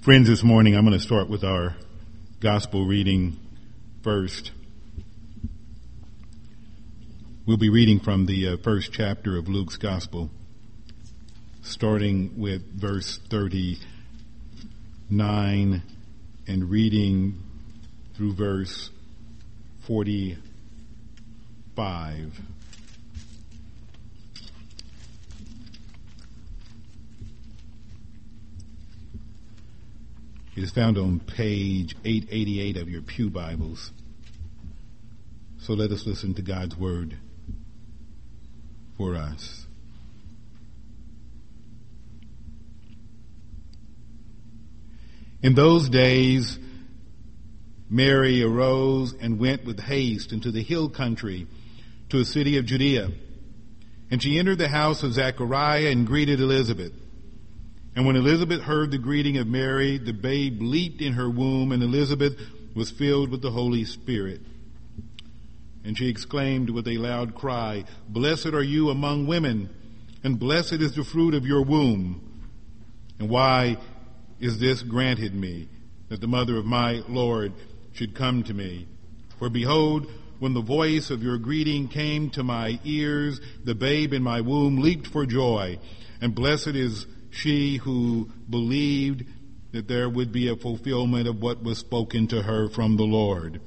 Friends, this morning I'm going to start with our gospel reading first. We'll be reading from the first chapter of Luke's gospel, starting with verse 39 and reading through verse 45. It is found on page 888 of your pew Bibles. So let us listen to God's word for us. In those days, Mary arose and went with haste into the hill country to a city of Judea. And she entered the house of Zechariah and greeted Elizabeth. And when Elizabeth heard the greeting of Mary, the babe leaped in her womb, and Elizabeth was filled with the Holy Spirit. And she exclaimed with a loud cry, "Blessed are you among women, and blessed is the fruit of your womb. And why is this granted me, that the mother of my Lord should come to me? For behold, when the voice of your greeting came to my ears, the babe in my womb leaped for joy, and blessed is she who believed that there would be a fulfillment of what was spoken to her from the Lord."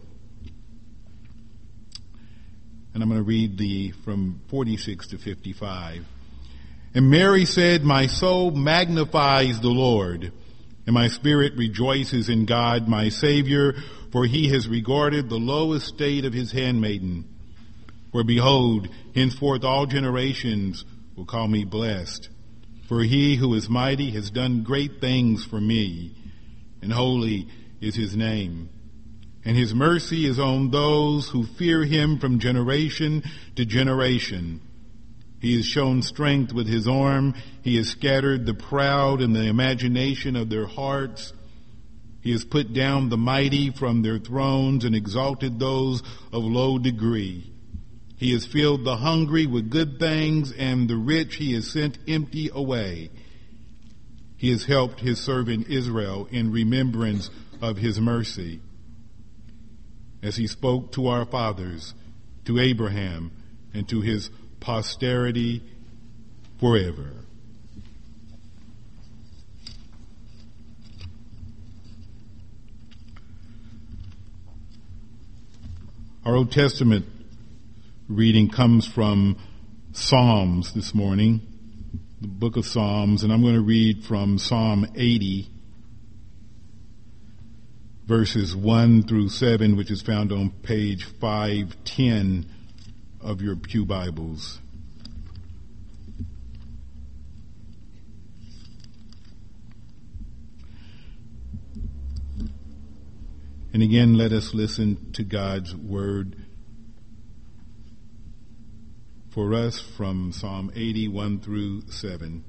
And I'm going to read from 46 to 55. And Mary said, "My soul magnifies the Lord, and my spirit rejoices in God my Savior, for he has regarded the low estate of his handmaiden. For behold, henceforth all generations will call me blessed. For he who is mighty has done great things for me, and holy is his name. And his mercy is on those who fear him from generation to generation. He has shown strength with his arm. He has scattered the proud in the imagination of their hearts. He has put down the mighty from their thrones and exalted those of low degree. He has filled the hungry with good things, and the rich he has sent empty away. He has helped his servant Israel in remembrance of his mercy, as he spoke to our fathers, to Abraham, and to his posterity forever." Our Old Testament reading comes from Psalms this morning, the book of Psalms, and I'm going to read from Psalm 80, verses 1 through 7, which is found on page 510 of your pew Bibles. And again, let us listen to God's word for us from Psalm 80, 1 through 7.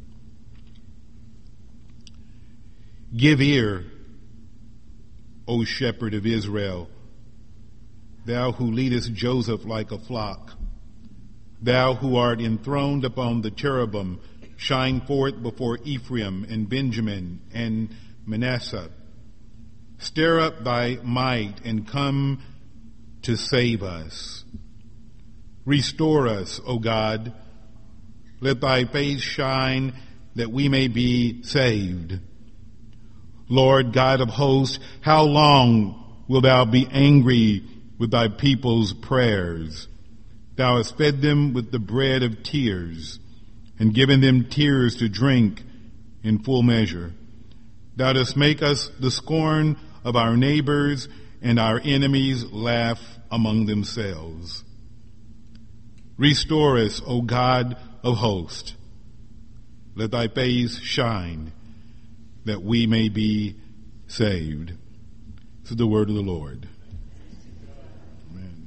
"Give ear, O shepherd of Israel, thou who leadest Joseph like a flock. Thou who art enthroned upon the cherubim, shine forth before Ephraim and Benjamin and Manasseh. Stir up thy might and come to save us. Restore us, O God. Let thy face shine that we may be saved. Lord God of hosts, how long wilt thou be angry with thy people's prayers? Thou hast fed them with the bread of tears and given them tears to drink in full measure. Thou dost make us the scorn of our neighbors, and our enemies laugh among themselves. Restore us, O God of hosts. Let thy face shine, that we may be saved." This is the word of the Lord. Amen.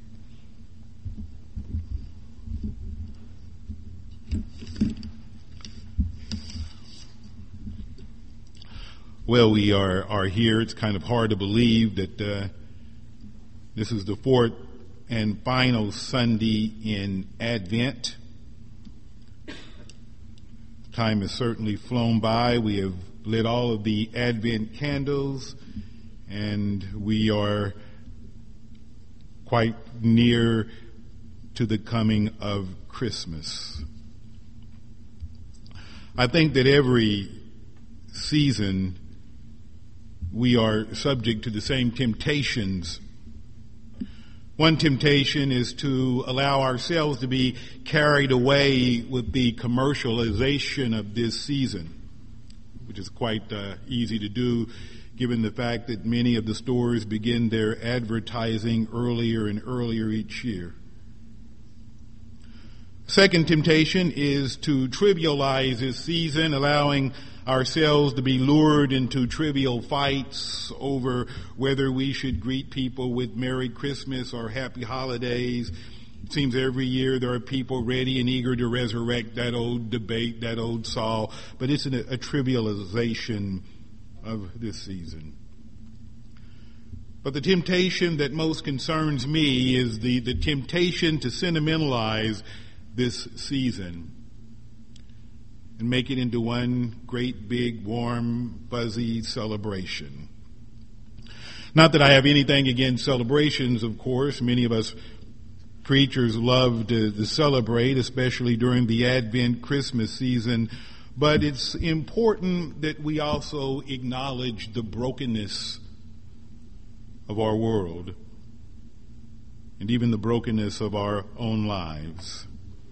Well, we are here. It's kind of hard to believe that this is the fourth and final Sunday in Advent. Time has certainly flown by. We have lit all of the Advent candles, and we are quite near to the coming of Christmas. I think that every season we are subject to the same temptations. One temptation is to allow ourselves to be carried away with the commercialization of this season, which is quite easy to do given the fact that many of the stores begin their advertising earlier and earlier each year. Second temptation is to trivialize this season, allowing ourselves to be lured into trivial fights over whether we should greet people with Merry Christmas or Happy Holidays. It seems every year there are people ready and eager to resurrect that old debate, that old Saul, but it's a trivialization of this season. But the temptation that most concerns me is the temptation to sentimentalize this season and make it into one great big warm fuzzy celebration. Not that I have anything against celebrations, of course. Many of us preachers love to celebrate, especially during the Advent Christmas season, but it's important that we also acknowledge the brokenness of our world and even the brokenness of our own lives.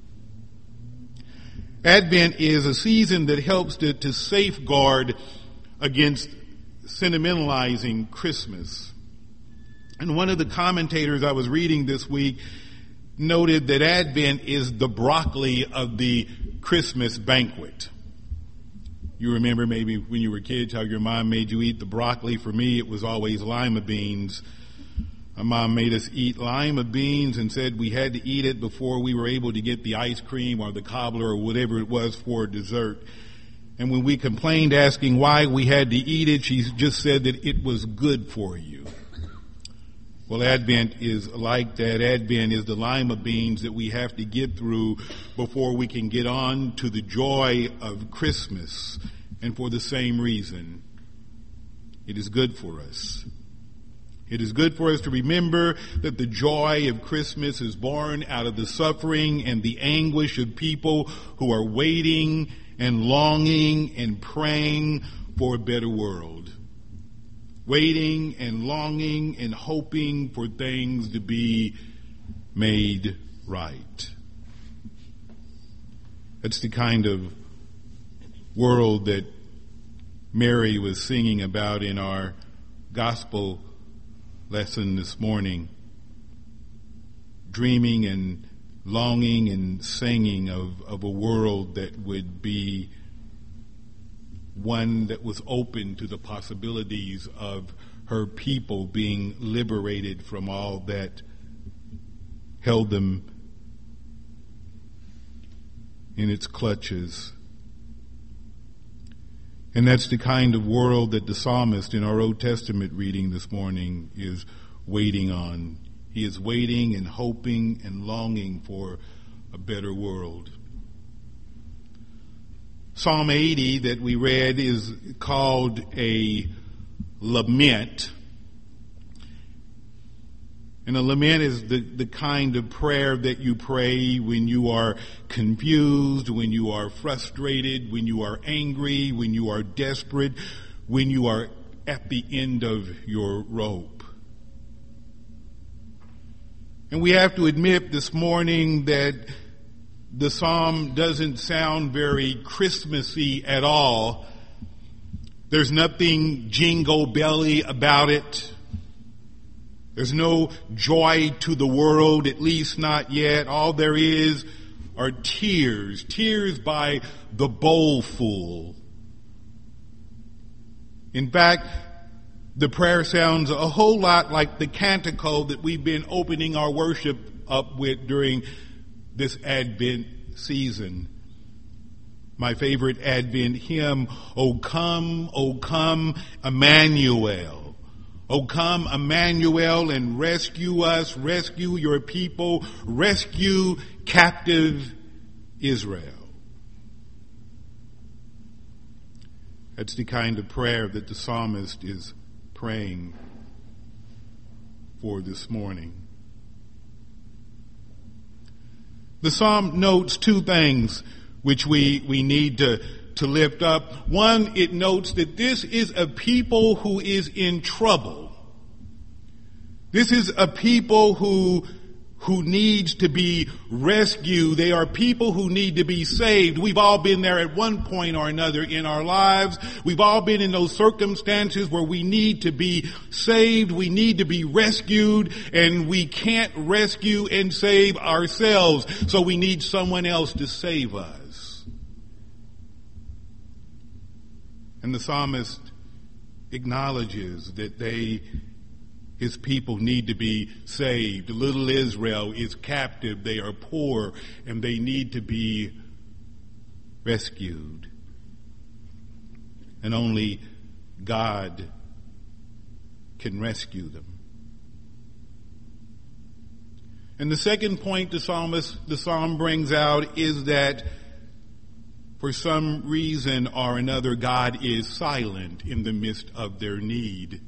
Advent is a season that helps to safeguard against sentimentalizing Christmas. And one of the commentators I was reading this week noted that Advent is the broccoli of the Christmas banquet. You remember maybe when you were kids how your mom made you eat the broccoli. For me, it was always lima beans. My mom made us eat lima beans and said we had to eat it before we were able to get the ice cream or the cobbler or whatever it was for dessert. And when we complained asking why we had to eat it, she just said that it was good for you. Well, Advent is like that. Advent is the lima beans that we have to get through before we can get on to the joy of Christmas. And for the same reason, it is good for us. It is good for us to remember that the joy of Christmas is born out of the suffering and the anguish of people who are waiting and longing and praying for a better world. Waiting and longing and hoping for things to be made right. That's the kind of world that Mary was singing about in our gospel lesson this morning, dreaming and longing and singing of a world that would be one that was open to the possibilities of her people being liberated from all that held them in its clutches. And that's the kind of world that the psalmist in our Old Testament reading this morning is waiting on. He is waiting and hoping and longing for a better world. Psalm 80 that we read is called a lament. And a lament is the kind of prayer that you pray when you are confused, when you are frustrated, when you are angry, when you are desperate, when you are at the end of your rope. And we have to admit this morning that the psalm doesn't sound very Christmassy at all. There's nothing jingle belly about it. There's no joy to the world, at least not yet. All there is are tears, tears by the bowlful. In fact, the prayer sounds a whole lot like the canticle that we've been opening our worship up with during this Advent season. My favorite Advent hymn, O come, Emmanuel. O come, Emmanuel, and rescue us, rescue your people, rescue captive Israel. That's the kind of prayer that the psalmist is praying for this morning. The psalm notes two things which we need to lift up. One, it notes that this is a people who is in trouble. This is a people who needs to be rescued. They are people who need to be saved. We've all been there at one point or another in our lives. We've all been in those circumstances where we need to be saved. We need to be rescued, and we can't rescue and save ourselves. So we need someone else to save us. And the psalmist acknowledges that his people need to be saved. Little Israel is captive. They are poor, and they need to be rescued. And only God can rescue them. And the second point the psalm brings out is that for some reason or another, God is silent in the midst of their need.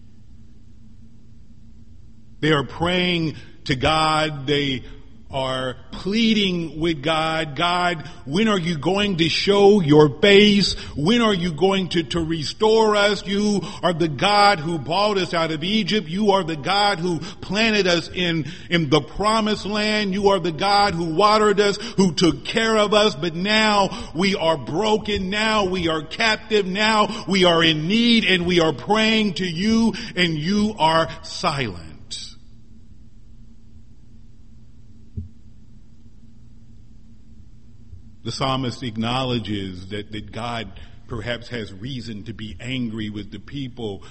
They are praying to God. They are pleading with God. God, when are you going to show your face? When are you going to restore us? You are the God who brought us out of Egypt. You are the God who planted us in the promised land. You are the God who watered us, who took care of us. But now we are broken. Now we are captive. Now we are in need, and we are praying to you, and you are silent. The psalmist acknowledges that God perhaps has reason to be angry with the people,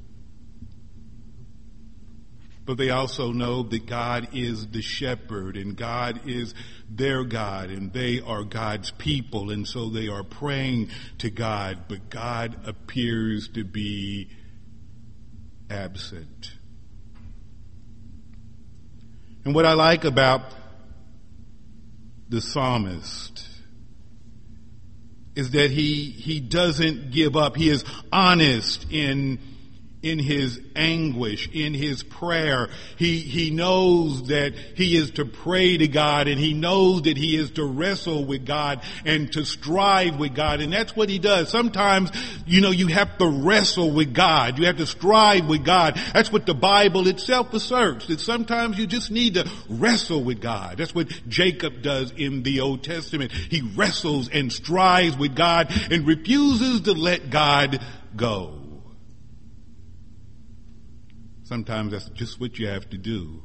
but they also know that God is the shepherd, and God is their God, and they are God's people, and so they are praying to God, but God appears to be absent. And what I like about the psalmist is that he doesn't give up. He is honest in his anguish, in his prayer. He knows that he is to pray to God, and he knows that he is to wrestle with God and to strive with God. And that's what he does. Sometimes, you have to wrestle with God. You have to strive with God. That's what the Bible itself asserts, that sometimes you just need to wrestle with God. That's what Jacob does in the Old Testament. He wrestles and strives with God and refuses to let God go. Sometimes that's just what you have to do.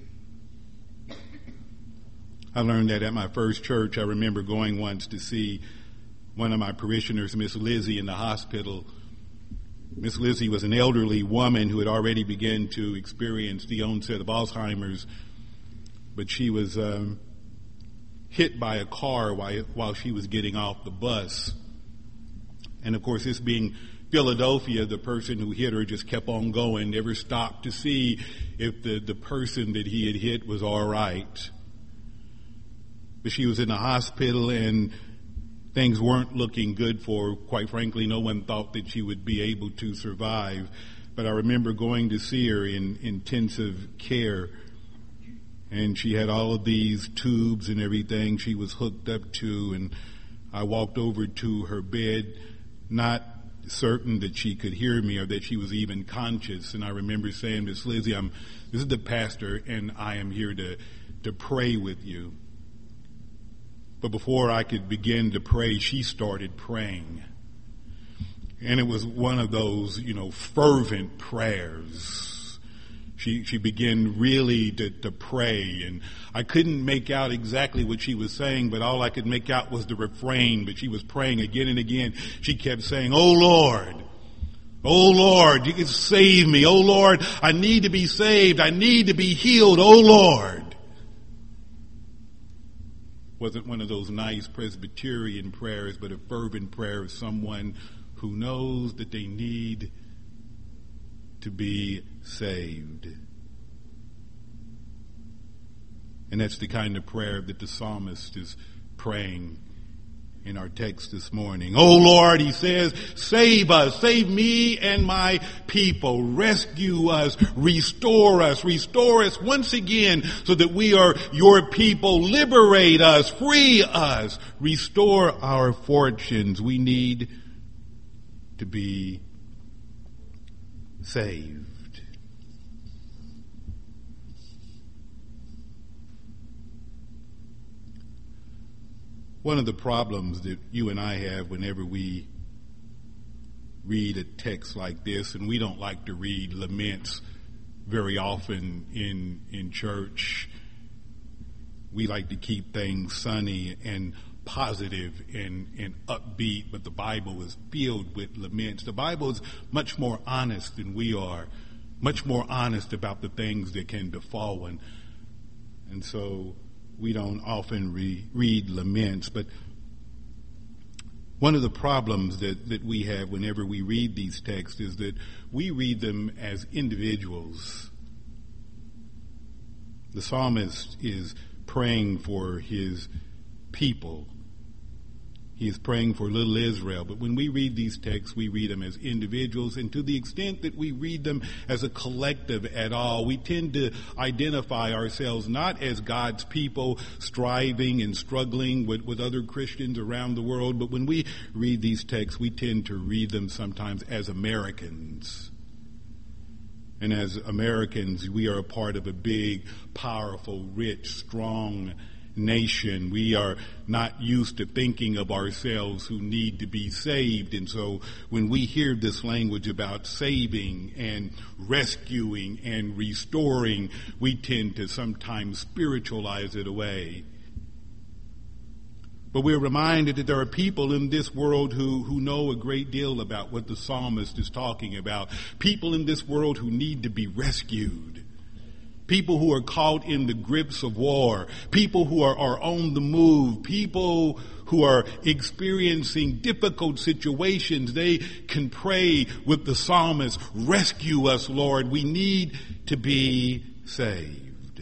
I learned that at my first church. I remember going once to see one of my parishioners, Miss Lizzie, in the hospital. Miss Lizzie was an elderly woman who had already begun to experience the onset of Alzheimer's, but she was hit by a car while she was getting off the bus. And of course, this being Philadelphia, the person who hit her just kept on going, never stopped to see if the person that he had hit was all right. But she was in the hospital, and things weren't looking good for her. Quite frankly, no one thought that she would be able to survive. But I remember going to see her in intensive care, and she had all of these tubes and everything she was hooked up to, and I walked over to her bed, not certain that she could hear me or that she was even conscious. And I remember saying, Miss Lizzie, this is the pastor, and I am here to pray with you. But before I could begin to pray, she started praying. And it was one of those, fervent prayers. She began really to pray, and I couldn't make out exactly what she was saying, but all I could make out was the refrain. But she was praying again and again. She kept saying, "Oh Lord, you can save me. Oh Lord, I need to be saved. I need to be healed. Oh Lord." Wasn't one of those nice Presbyterian prayers, but a fervent prayer of someone who knows that they need to be saved. And that's the kind of prayer that the psalmist is praying in our text this morning. Oh Lord, he says, save us, save me and my people, rescue us, restore us once again so that we are your people, liberate us, free us, restore our fortunes. We need to be saved. One of the problems that you and I have whenever we read a text like this, and we don't like to read laments very often in church. We like to keep things sunny and positive and upbeat, but the Bible is filled with laments. The Bible is much more honest than we are, much more honest about the things that can befall one. And so we don't often read laments, but one of the problems that we have whenever we read these texts is that we read them as individuals. The psalmist is praying for his people. He is praying for little Israel. But when we read these texts, we read them as individuals. And to the extent that we read them as a collective at all, we tend to identify ourselves not as God's people striving and struggling with other Christians around the world. But when we read these texts, we tend to read them sometimes as Americans. And as Americans, we are a part of a big, powerful, rich, strong nation. We are not used to thinking of ourselves who need to be saved. And so when we hear this language about saving and rescuing and restoring, we tend to sometimes spiritualize it away. But we're reminded that there are people in this world who know a great deal about what the psalmist is talking about. People in this world who need to be rescued. People who are caught in the grips of war, people who are on the move, people who are experiencing difficult situations. They can pray with the psalmist, rescue us, Lord. We need to be saved.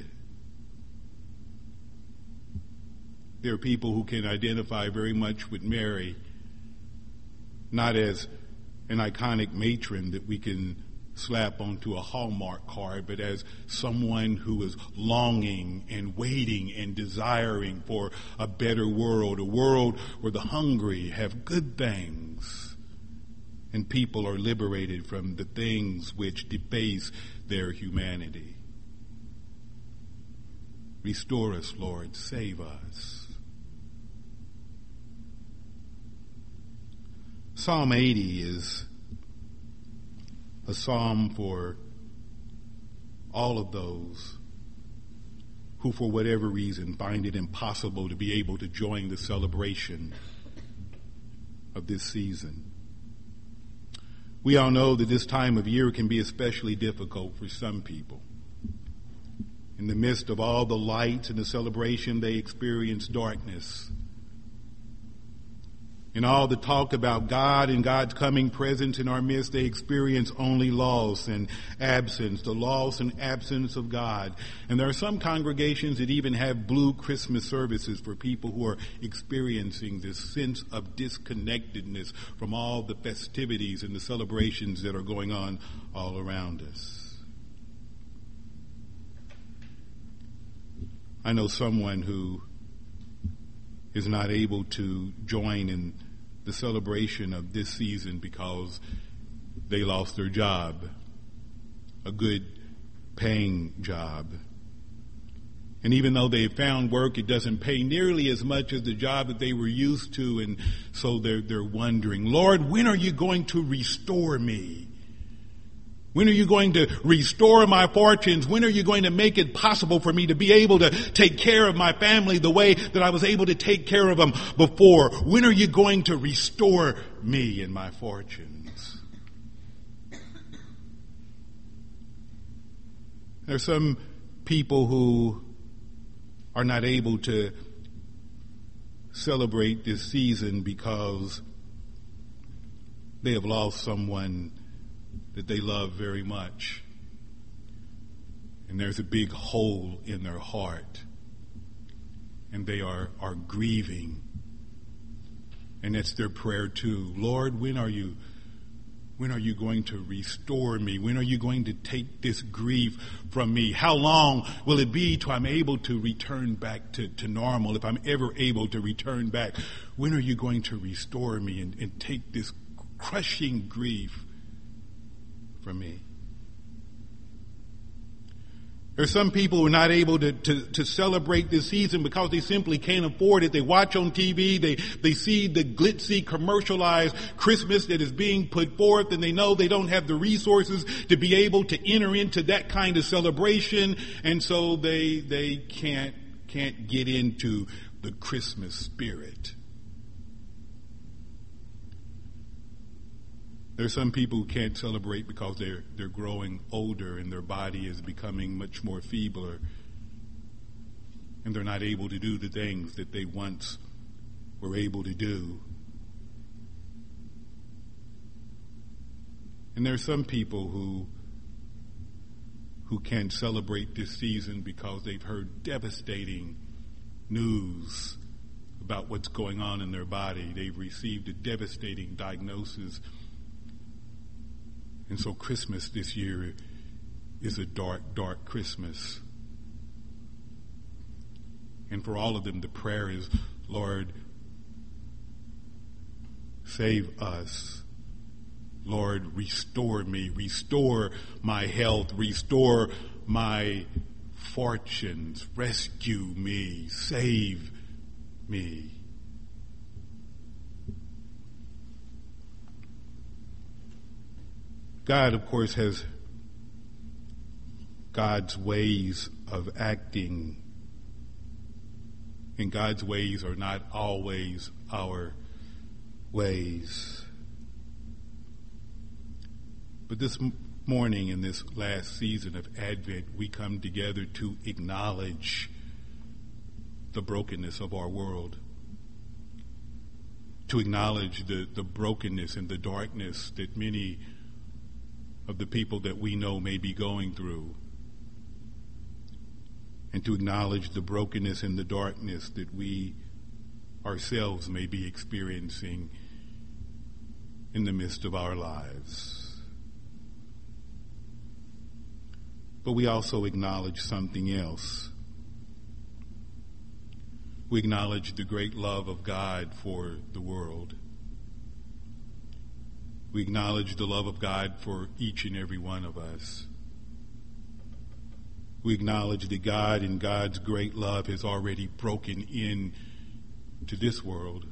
There are people who can identify very much with Mary, not as an iconic matron that we can slap onto a Hallmark card, but as someone who is longing and waiting and desiring for a better world, a world where the hungry have good things and people are liberated from the things which deface their humanity. Restore us, Lord. Save us. Psalm 80 is a psalm for all of those who, for whatever reason, find it impossible to be able to join the celebration of this season. We all know that this time of year can be especially difficult for some people. In the midst of all the lights and the celebration, they experience darkness. In all the talk about God and God's coming presence in our midst, they experience only loss and absence, the loss and absence of God. And there are some congregations that even have blue Christmas services for people who are experiencing this sense of disconnectedness from all the festivities and the celebrations that are going on all around us. I know someone who is not able to join in the celebration of this season because they lost their job, a good paying job. And even though they found work, it doesn't pay nearly as much as the job that they were used to. And so they're wondering, Lord, when are you going to restore me? When are you going to restore my fortunes? When are you going to make it possible for me to be able to take care of my family the way that I was able to take care of them before? When are you going to restore me and my fortunes? There are some people who are not able to celebrate this season because they have lost someone that they love very much. And there's a big hole in their heart. And they are grieving. And that's their prayer too. Lord, when are you going to restore me? When are you going to take this grief from me? How long will it be till I'm able to return back to normal, if I'm ever able to return back? When are you going to restore me and take this crushing grief from me? There's some people who are not able to celebrate this season because they simply can't afford it. They watch on TV, they see the glitzy, commercialized Christmas that is being put forth, and they know they don't have the resources to be able to enter into that kind of celebration, and so they can't get into the Christmas spirit. There are some people who can't celebrate because they're growing older and their body is becoming much more feebler, and they're not able to do the things that they once were able to do. And there are some people who can't celebrate this season because they've heard devastating news about what's going on in their body. They've received a devastating diagnosis. And so Christmas this year is a dark, dark Christmas. And for all of them, the prayer is, Lord, save us. Lord, restore me, restore my health, restore my fortunes, rescue me, save me. God, of course, has God's ways of acting, and God's ways are not always our ways. But this morning, in this last season of Advent, we come together to acknowledge the brokenness of our world, to acknowledge the brokenness and the darkness that many of the people that we know may be going through, and to acknowledge the brokenness and the darkness that we ourselves may be experiencing in the midst of our lives. But we also acknowledge something else. We acknowledge the great love of God for the world. We acknowledge the love of God for each and every one of us. We acknowledge that God and God's great love has already broken into this world.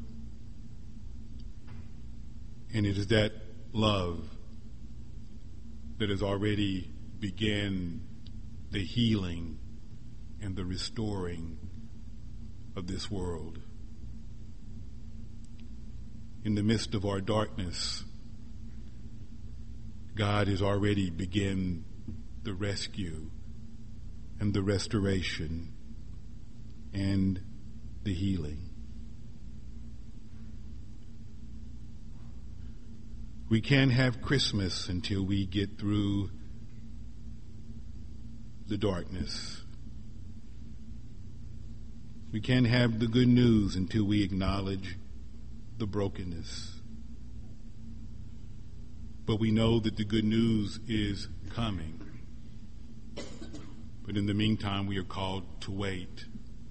And it is that love that has already began the healing and the restoring of this world. In the midst of our darkness, God has already begun the rescue and the restoration and the healing. We can't have Christmas until we get through the darkness. We can't have the good news until we acknowledge the brokenness. But we know that the good news is coming. But in the meantime, we are called to wait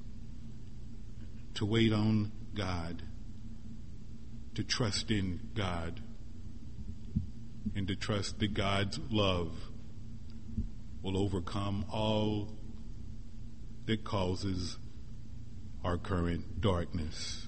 on God, to trust in God, and to trust that God's love will overcome all that causes our current darkness.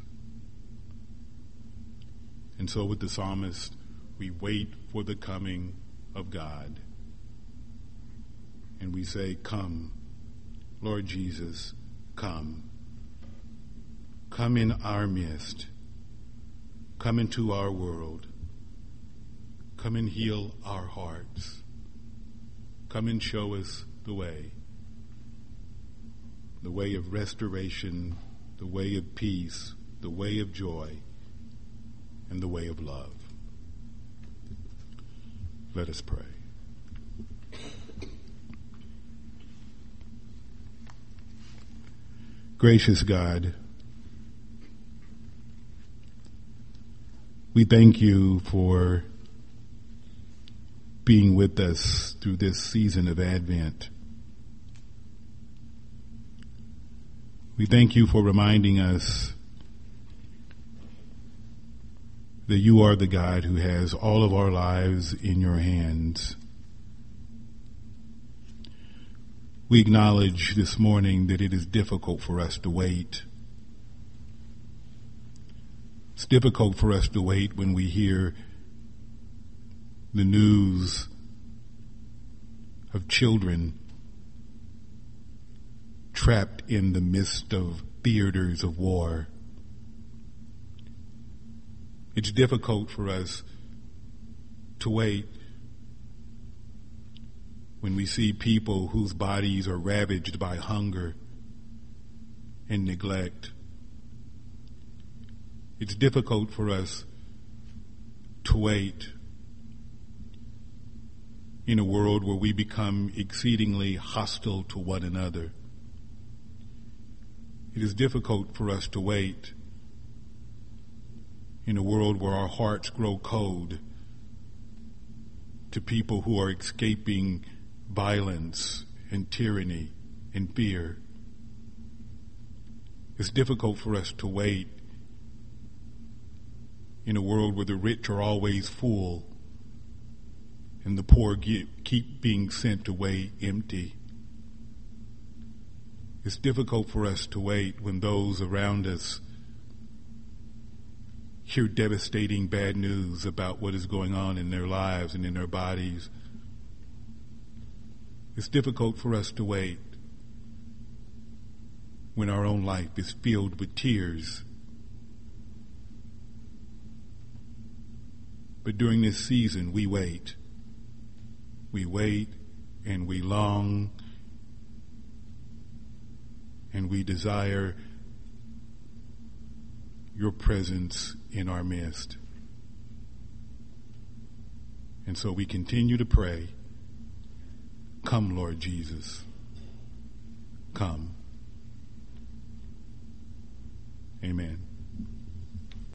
And so with the psalmist, we wait for the coming of God. And we say, come, Lord Jesus, come. Come in our midst. Come into our world. Come and heal our hearts. Come and show us the way of restoration, the way of peace, the way of joy, and the way of love. Let us pray. Gracious God, We thank you for being with us through this season of Advent. We thank you for reminding us that you are the God who has all of our lives in your hands. We acknowledge this morning that it is difficult for us to wait. It's difficult for us to wait when we hear the news of children trapped in the midst of theaters of war. It's difficult for us to wait when we see people whose bodies are ravaged by hunger and neglect. It's difficult for us to wait in a world where we become exceedingly hostile to one another. It is difficult for us to wait in a world where our hearts grow cold to people who are escaping violence and tyranny and fear. It's difficult for us to wait in a world where the rich are always full and the poor keep being sent away empty. It's difficult for us to wait when those around us hear devastating bad news about what is going on in their lives and in their bodies. It's difficult for us to wait when our own life is filled with tears. But during this season, we wait. We wait and we long and we desire your presence in our midst. And so we continue to pray, come, Lord Jesus, come. Amen.